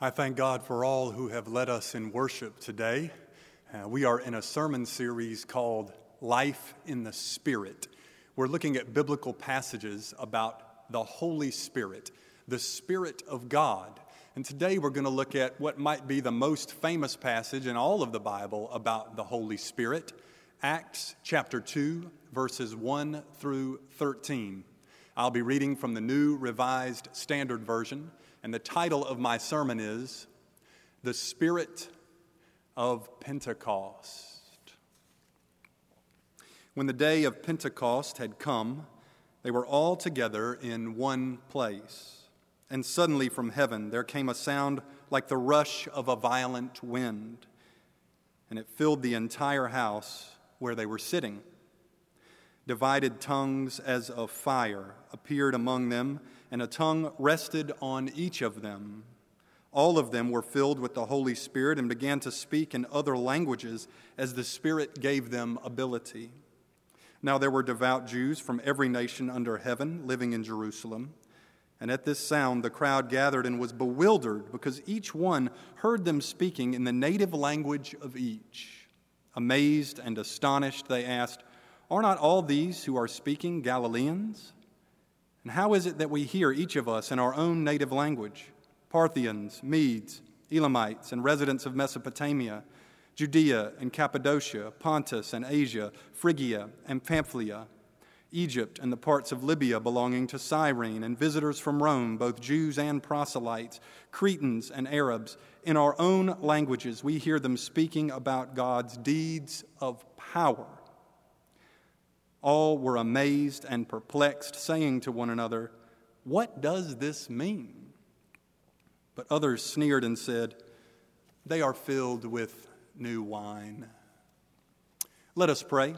I thank God for all who have led us in worship today. We are in a sermon series called Life in the Spirit. We're looking at biblical passages about the Holy Spirit, the Spirit of God. And today we're going to look at what might be the most famous passage in all of the Bible about the Holy Spirit, Acts chapter 2, verses 1 through 13. I'll be reading from the New Revised Standard Version. And the title of my sermon is The Spirit of Pentecost. When the day of Pentecost had come, they were all together in one place. And suddenly from heaven there came a sound like the rush of a violent wind, and it filled the entire house where they were sitting. Divided tongues as of fire appeared among them, and a tongue rested on each of them. All of them were filled with the Holy Spirit and began to speak in other languages as the Spirit gave them ability. Now there were devout Jews from every nation under heaven living in Jerusalem. And at this sound the crowd gathered and was bewildered because each one heard them speaking in the native language of each. Amazed and astonished, they asked, "Are not all these who are speaking Galileans? And how is it that we hear each of us in our own native language? Parthians, Medes, Elamites, and residents of Mesopotamia, Judea and Cappadocia, Pontus and Asia, Phrygia and Pamphylia, Egypt and the parts of Libya belonging to Cyrene, and visitors from Rome, both Jews and proselytes, Cretans and Arabs. In our own languages we hear them speaking about God's deeds of power." All were amazed and perplexed, saying to one another, "What does this mean?" But others sneered and said, "They are filled with new wine." Let us pray.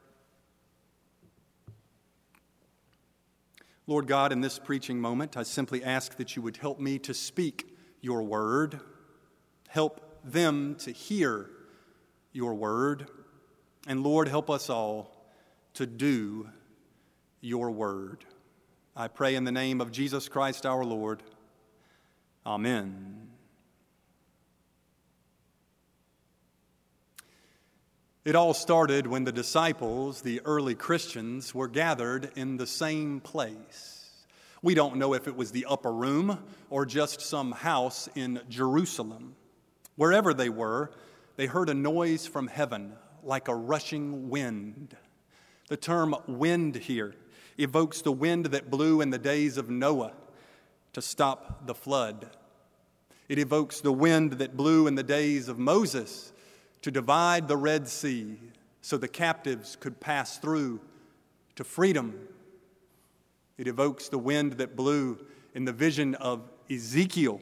Lord God, in this preaching moment, I simply ask that you would help me to speak your word. Help them to hear your word. And Lord, help us all to do your word. I pray in the name of Jesus Christ our Lord. Amen. It all started when the disciples, the early Christians, were gathered in the same place. We don't know if it was the upper room or just some house in Jerusalem. Wherever they were, they heard a noise from heaven like a rushing wind. The term wind here evokes the wind that blew in the days of Noah to stop the flood. It evokes the wind that blew in the days of Moses to divide the Red Sea so the captives could pass through to freedom. It evokes the wind that blew in the vision of Ezekiel,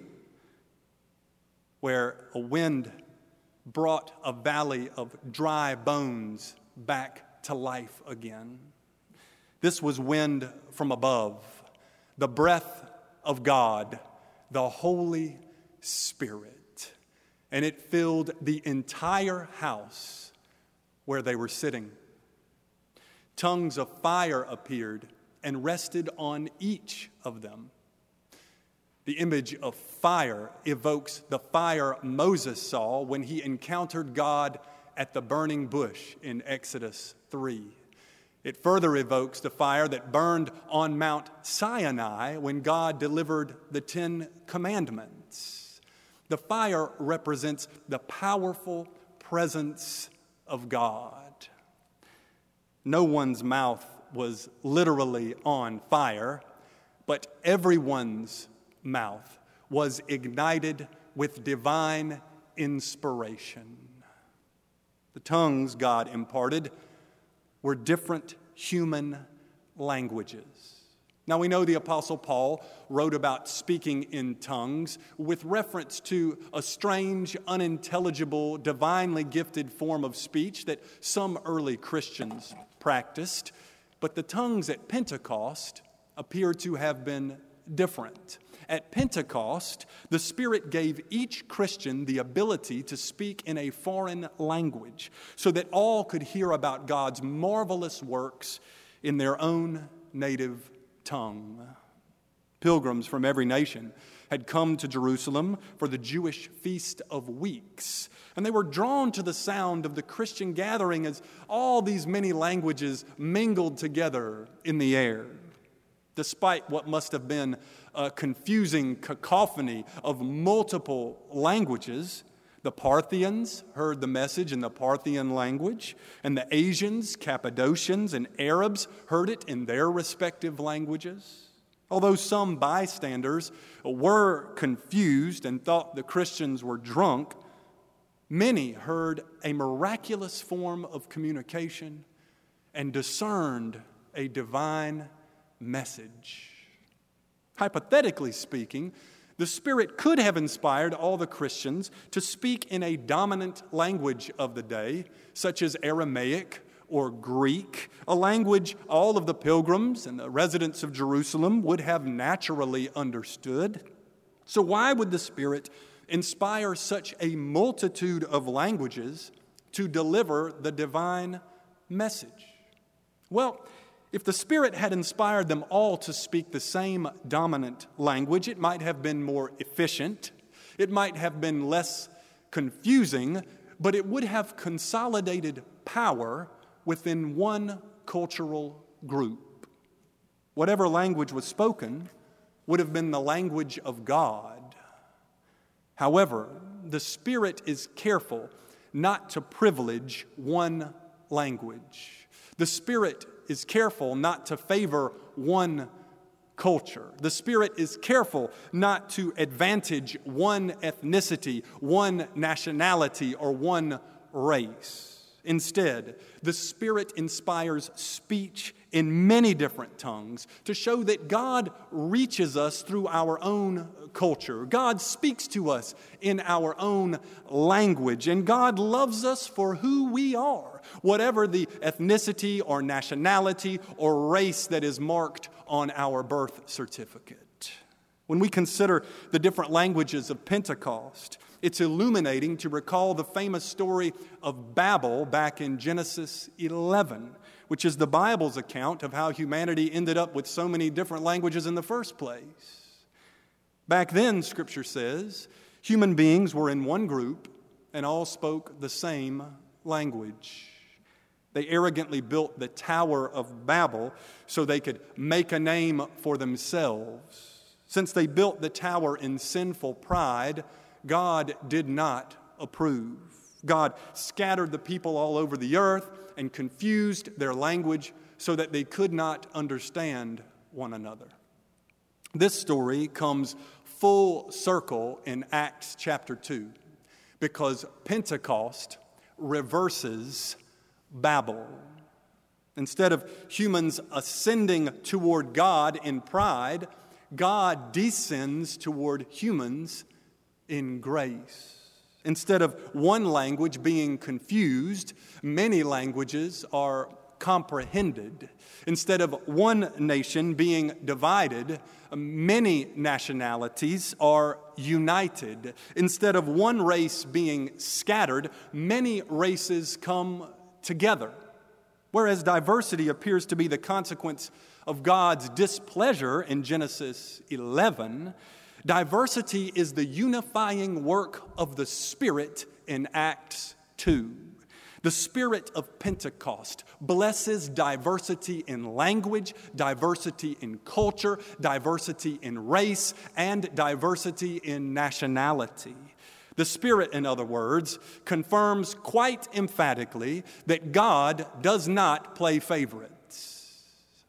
where a wind brought a valley of dry bones back to life again. This was wind from above, the breath of God, the Holy Spirit. And it filled the entire house where they were sitting. Tongues of fire appeared and rested on each of them. The image of fire evokes the fire Moses saw when he encountered God at the burning bush in Exodus 3. It further evokes the fire that burned on Mount Sinai when God delivered the 10 Commandments. The fire represents the powerful presence of God. No one's mouth was literally on fire, but everyone's mouth was ignited with divine inspiration. The tongues God imparted were different human languages. Now we know the Apostle Paul wrote about speaking in tongues with reference to a strange, unintelligible, divinely gifted form of speech that some early Christians practiced, but the tongues at Pentecost appear to have been different. At Pentecost, the Spirit gave each Christian the ability to speak in a foreign language so that all could hear about God's marvelous works in their own native tongue. Pilgrims from every nation had come to Jerusalem for the Jewish Feast of Weeks, and they were drawn to the sound of the Christian gathering as all these many languages mingled together in the air. Despite what must have been a confusing cacophony of multiple languages, the Parthians heard the message in the Parthian language, and the Asians, Cappadocians, and Arabs heard it in their respective languages. Although some bystanders were confused and thought the Christians were drunk, many heard a miraculous form of communication and discerned a divine message. Hypothetically speaking, the Spirit could have inspired all the Christians to speak in a dominant language of the day, such as Aramaic or Greek, a language all of the pilgrims and the residents of Jerusalem would have naturally understood. So why would the Spirit inspire such a multitude of languages to deliver the divine message? Well, if the Spirit had inspired them all to speak the same dominant language, it might have been more efficient, it might have been less confusing, but it would have consolidated power within one cultural group. Whatever language was spoken would have been the language of God. However, the Spirit is careful not to privilege one language. The Spirit is careful not to favor one culture. The Spirit is careful not to advantage one ethnicity, one nationality, or one race. Instead, the Spirit inspires speech in many different tongues to show that God reaches us through our own culture. God speaks to us in our own language, and God loves us for who we are, whatever the ethnicity or nationality or race that is marked on our birth certificate. When we consider the different languages of Pentecost, it's illuminating to recall the famous story of Babel back in Genesis 11, which is the Bible's account of how humanity ended up with so many different languages in the first place. Back then, Scripture says, human beings were in one group and all spoke the same language. They arrogantly built the Tower of Babel so they could make a name for themselves. Since they built the tower in sinful pride, God did not approve. God scattered the people all over the earth and confused their language so that they could not understand one another. This story comes full circle in Acts chapter 2 because Pentecost reverses Babel. Instead of humans ascending toward God in pride, God descends toward humans in grace. Instead of one language being confused, many languages are comprehended. Instead of one nation being divided, many nationalities are united. Instead of one race being scattered, many races come together. Whereas diversity appears to be the consequence of God's displeasure in Genesis 11, diversity is the unifying work of the Spirit in Acts 2. The Spirit of Pentecost blesses diversity in language, diversity in culture, diversity in race, and diversity in nationality. The Spirit, in other words, confirms quite emphatically that God does not play favorites.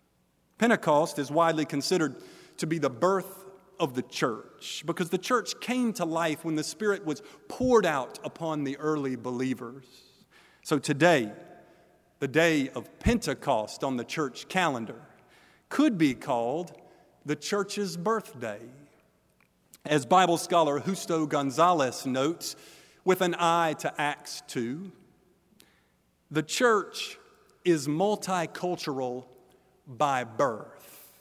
Pentecost is widely considered to be the birth of the church because the church came to life when the Spirit was poured out upon the early believers. So today, the day of Pentecost on the church calendar could be called the church's birthday. As Bible scholar Justo Gonzalez notes, with an eye to Acts 2, the church is multicultural by birth.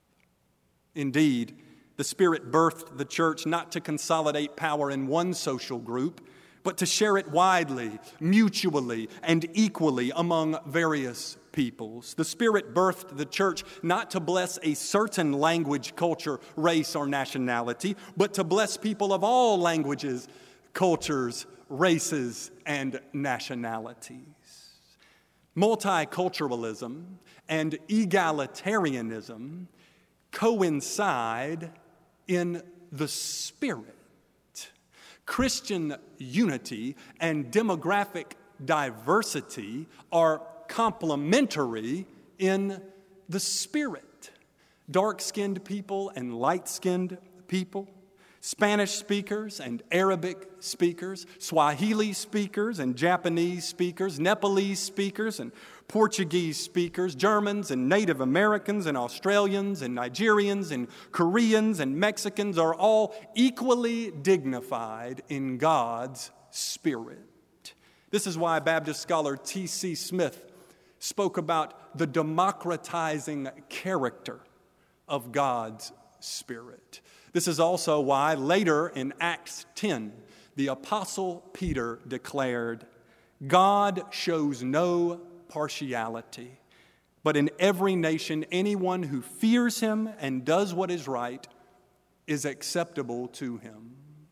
Indeed, the Spirit birthed the church not to consolidate power in one social group, but to share it widely, mutually, and equally among various peoples. The Spirit birthed the church not to bless a certain language, culture, race, or nationality, but to bless people of all languages, cultures, races, and nationalities. Multiculturalism and egalitarianism coincide in the Spirit. Christian unity and demographic diversity are complementary in the Spirit. Dark-skinned people and light-skinned people, Spanish speakers and Arabic speakers, Swahili speakers and Japanese speakers, Nepalese speakers and Portuguese speakers, Germans and Native Americans and Australians and Nigerians and Koreans and Mexicans are all equally dignified in God's Spirit. This is why Baptist scholar T.C. Smith spoke about the democratizing character of God's Spirit. This is also why later in Acts 10, the Apostle Peter declared, God shows no partiality, but in every nation, anyone who fears him and does what is right is acceptable to him.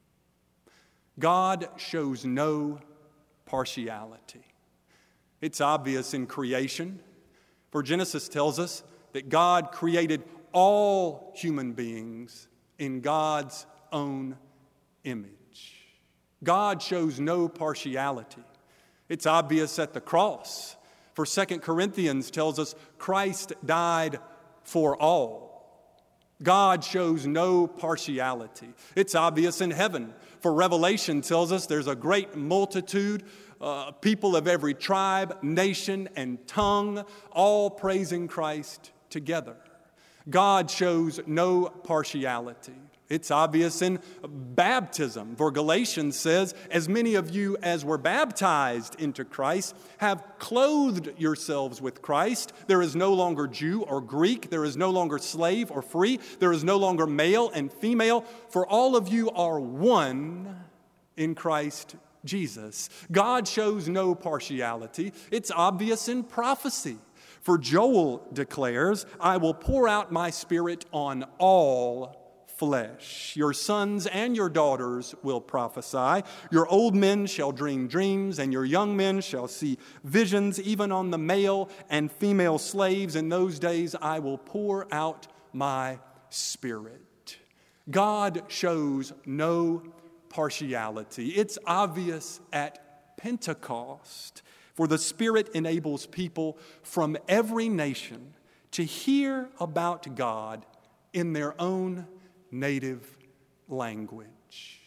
God shows no partiality. It's obvious in creation, for Genesis tells us that God created all human beings in God's own image. God shows no partiality. It's obvious at the cross. For 2 Corinthians tells us Christ died for all. God shows no partiality. It's obvious in heaven. For Revelation tells us there's a great multitude, people of every tribe, nation, and tongue, all praising Christ together. God shows no partiality. It's obvious in baptism, for Galatians says, as many of you as were baptized into Christ have clothed yourselves with Christ. There is no longer Jew or Greek. There is no longer slave or free. There is no longer male and female, for all of you are one in Christ Jesus. God shows no partiality. It's obvious in prophecy. For Joel declares, I will pour out my Spirit on all flesh. Your sons and your daughters will prophesy. Your old men shall dream dreams, and your young men shall see visions. Even on the male and female slaves in those days I will pour out my Spirit. God shows no partiality. It's obvious at Pentecost. For the Spirit enables people from every nation to hear about God in their own native language.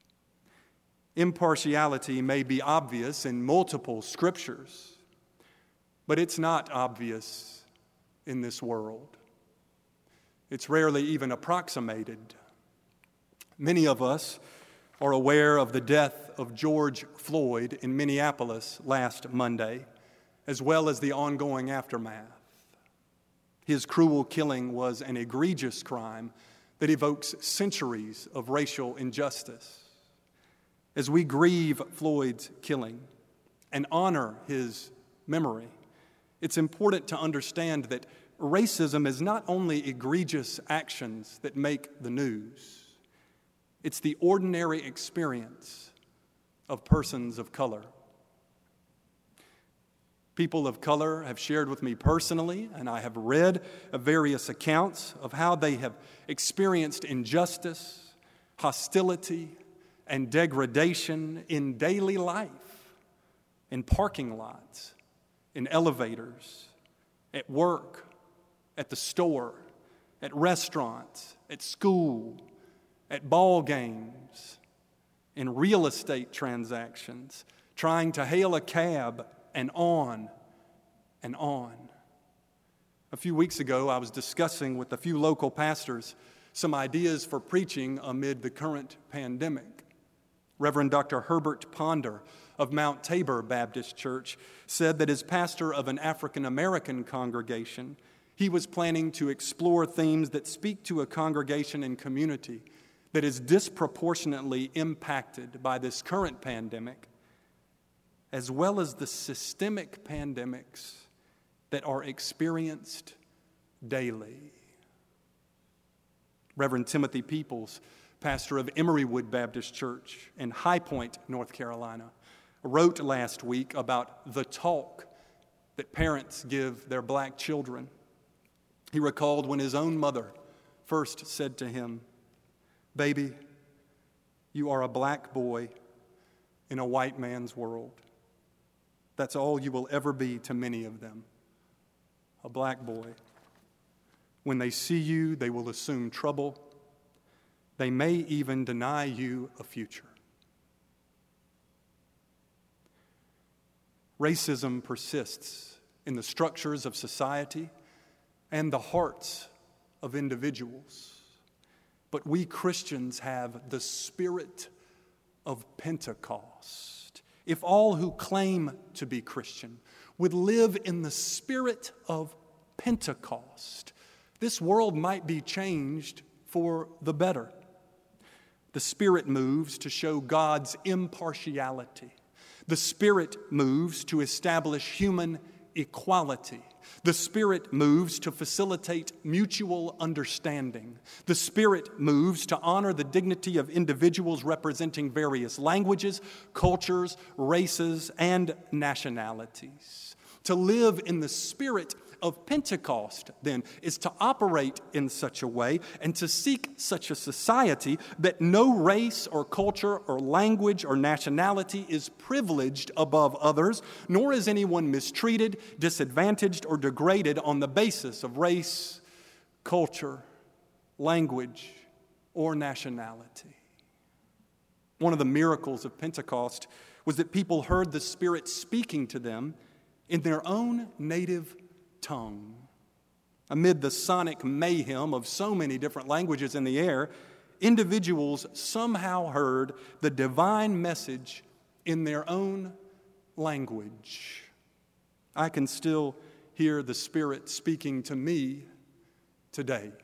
Impartiality may be obvious in multiple scriptures, but it's not obvious in this world. It's rarely even approximated. Many of us are aware of the death of George Floyd in Minneapolis last Monday, as well as the ongoing aftermath. His cruel killing was an egregious crime that evokes centuries of racial injustice. As we grieve Floyd's killing and honor his memory, it's important to understand that racism is not only egregious actions that make the news. It's the ordinary experience of persons of color. People of color have shared with me personally, and I have read various accounts of how they have experienced injustice, hostility, and degradation in daily life, in parking lots, in elevators, at work, at the store, at restaurants, at school, at ball games, in real estate transactions, trying to hail a cab, and on and on. A few weeks ago, I was discussing with a few local pastors some ideas for preaching amid the current pandemic. Reverend Dr. Herbert Ponder of Mount Tabor Baptist Church said that as pastor of an African American congregation, he was planning to explore themes that speak to a congregation and community that is disproportionately impacted by this current pandemic, as well as the systemic pandemics that are experienced daily. Reverend Timothy Peoples, pastor of Emerywood Baptist Church in High Point, North Carolina, wrote last week about the talk that parents give their black children. He recalled when his own mother first said to him, "Baby, you are a black boy in a white man's world." That's all you will ever be to many of them, a black boy. When they see you, they will assume trouble. They may even deny you a future. Racism persists in the structures of society and the hearts of individuals. But we Christians have the spirit of Pentecost. If all who claim to be Christian would live in the spirit of Pentecost, this world might be changed for the better. The Spirit moves to show God's impartiality. The Spirit moves to establish human equality. The Spirit moves to facilitate mutual understanding. The Spirit moves to honor the dignity of individuals representing various languages, cultures, races, and nationalities. To live in the spirit of Pentecost, then, is to operate in such a way and to seek such a society that no race or culture or language or nationality is privileged above others, nor is anyone mistreated, disadvantaged, or degraded on the basis of race, culture, language, or nationality. One of the miracles of Pentecost was that people heard the Spirit speaking to them in their own native tongue. Amid the sonic mayhem of so many different languages in the air, individuals somehow heard the divine message in their own language. I can still hear the Spirit speaking to me today.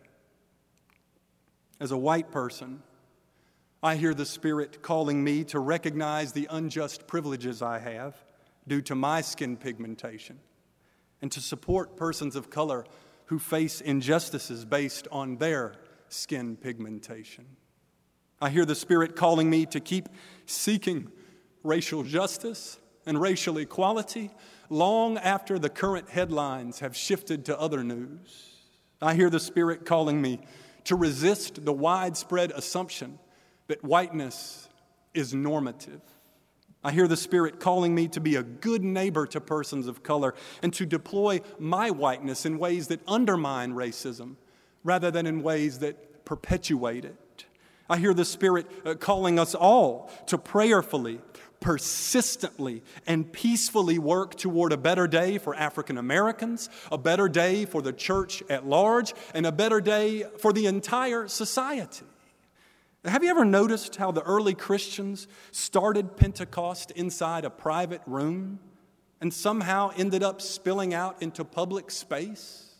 As a white person, I hear the Spirit calling me to recognize the unjust privileges I have due to my skin pigmentation, and to support persons of color who face injustices based on their skin pigmentation. I hear the Spirit calling me to keep seeking racial justice and racial equality long after the current headlines have shifted to other news. I hear the Spirit calling me to resist the widespread assumption that whiteness is normative. I hear the Spirit calling me to be a good neighbor to persons of color and to deploy my whiteness in ways that undermine racism rather than in ways that perpetuate it. I hear the Spirit calling us all to prayerfully, persistently, and peacefully work toward a better day for African Americans, a better day for the church at large, and a better day for the entire society. Have you ever noticed how the early Christians started Pentecost inside a private room and somehow ended up spilling out into public space?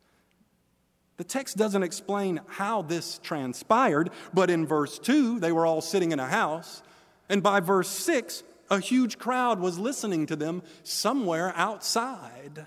The text doesn't explain how this transpired, but in verse 2, they were all sitting in a house, and by verse 6, a huge crowd was listening to them somewhere outside.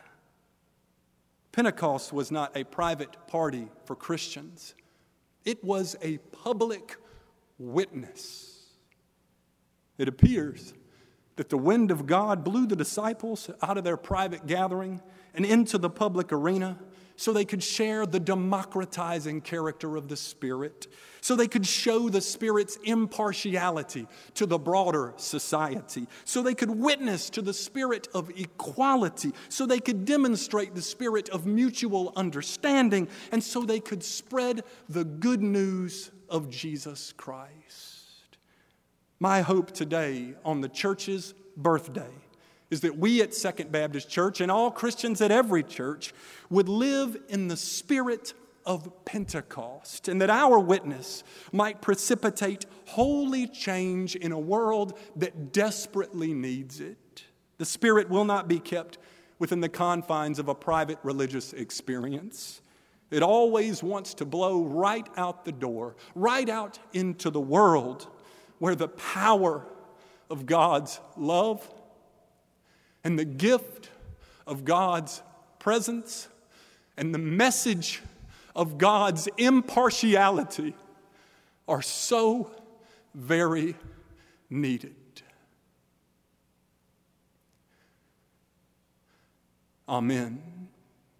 Pentecost was not a private party for Christians. It was a public witness. It appears that the wind of God blew the disciples out of their private gathering and into the public arena so they could share the democratizing character of the Spirit, so they could show the Spirit's impartiality to the broader society, so they could witness to the spirit of equality, so they could demonstrate the spirit of mutual understanding, and so they could spread the good news of Jesus Christ. My hope today on the church's birthday is that we at Second Baptist Church and all Christians at every church would live in the spirit of Pentecost, and that our witness might precipitate holy change in a world that desperately needs it. The Spirit will not be kept within the confines of a private religious experience. It always wants to blow right out the door, right out into the world where the power of God's love and the gift of God's presence and the message of God's impartiality are so very needed. Amen.